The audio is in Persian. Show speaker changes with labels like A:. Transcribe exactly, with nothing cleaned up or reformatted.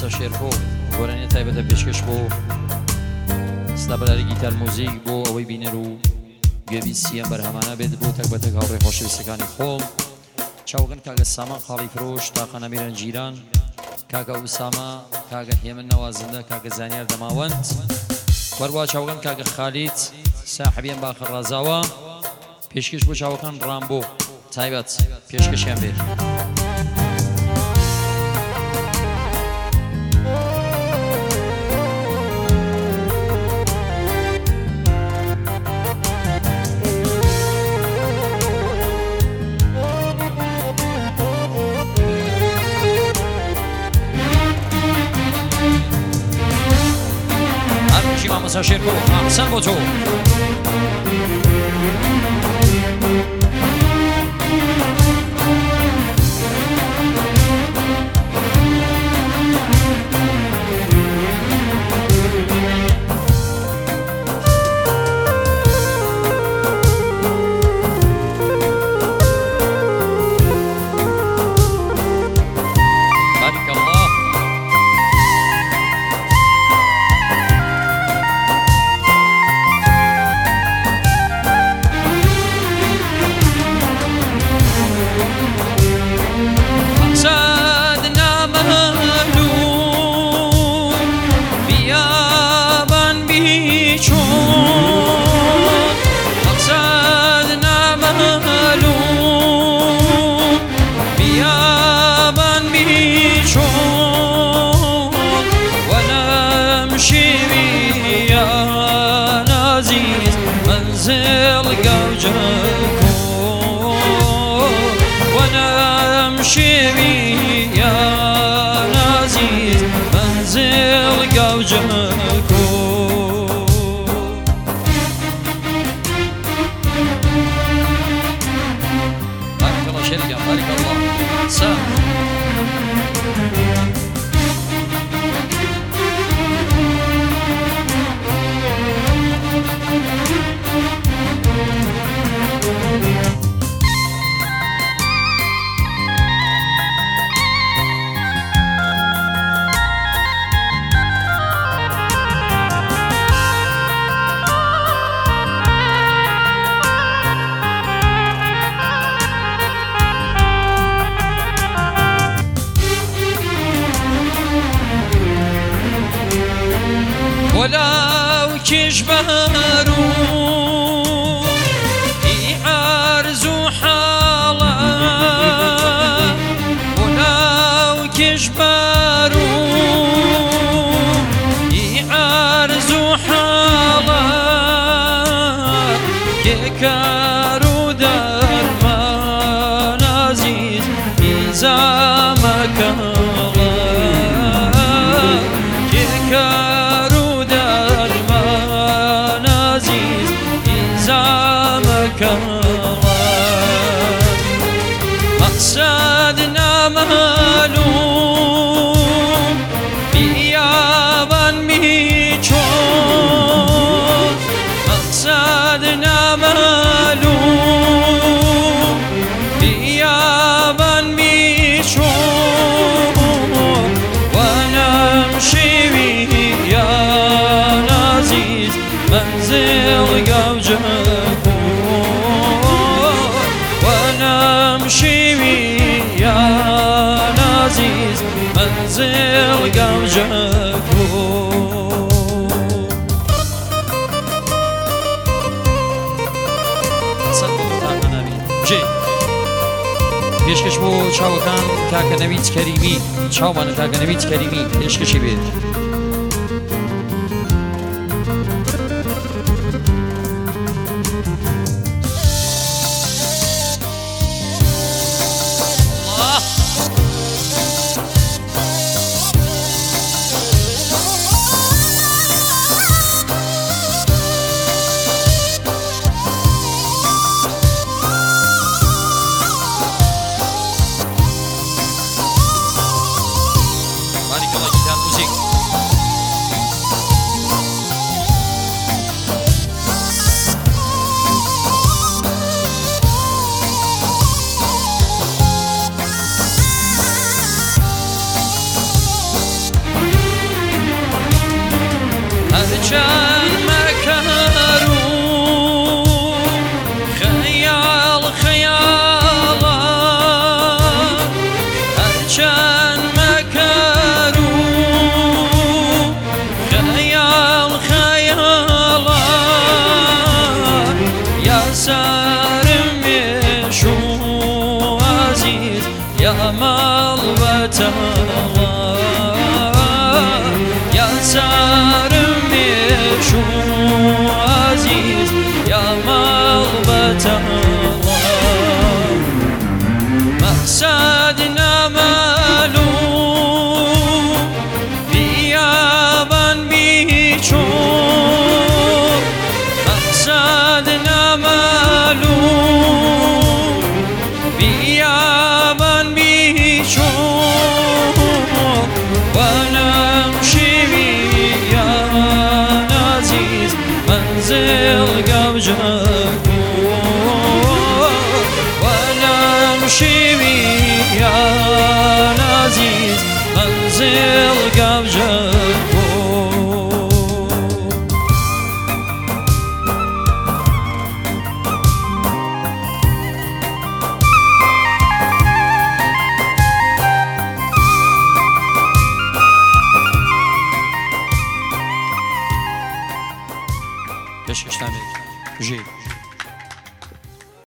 A: مامۆستا شێرکۆ گۆرانیە تایبەتە پێشکەش بۆ سلابەراری گیتار موزیک بۆ ئەوەی بینەر و گوێبیستیە بەرهەمانە بێت بۆ تەک بەتەک هاوڕێ خۆشەویستەکانی خۆڵ چاوگەن کاگە سامان خاڵی فرۆش تاقانە میرەن جیران کاگە ئوسامە کاگە هێمن نەوازندە کاگە زانیار دەماوەند وەروە چاوگەن کاگە خالیت ساحبیان باخە ڕازاوە پێشکەش بۆ چاوەکان ڕامبۆ تایبەت پێشکەشیان بێت مامۆستا شێرکۆ ئاحسان بۆ تۆ
B: ولو كجبارو يعرزو حالا ولو كجبارو يعرزو حالا كيكارو درمان عزيز إزامك مقصدنا معلوم بیابان میچون مقصدنا معلوم بیابان میچون و نمشی ویان عزیز منزل گوجه ونمشي يا عزيز منزل قوجكو
A: پێشکەش بۆ چاوەکان کاکە نەوید کەریمی چاومانە کاکە نەوید کەریمی پێشکەشی بێت
B: Bari kala gitar müzik. منزل قبجك وانا نمشي ويا العزيز منزل قبجك